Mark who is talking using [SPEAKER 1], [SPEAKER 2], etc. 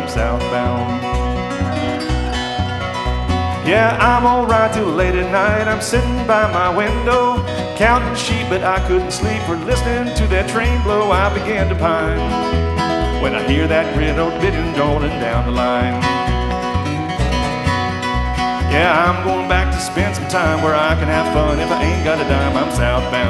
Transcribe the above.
[SPEAKER 1] I'm southbound. Yeah, I'm alright till late at night. I'm sitting by my window, counting sheep, but I couldn't sleep for listening to that train blow. I began to pine when I hear that griddle bidding rolling down the line. Yeah, I'm going back to spend some time where I can have fun. If I ain't got a dime, I'm southbound.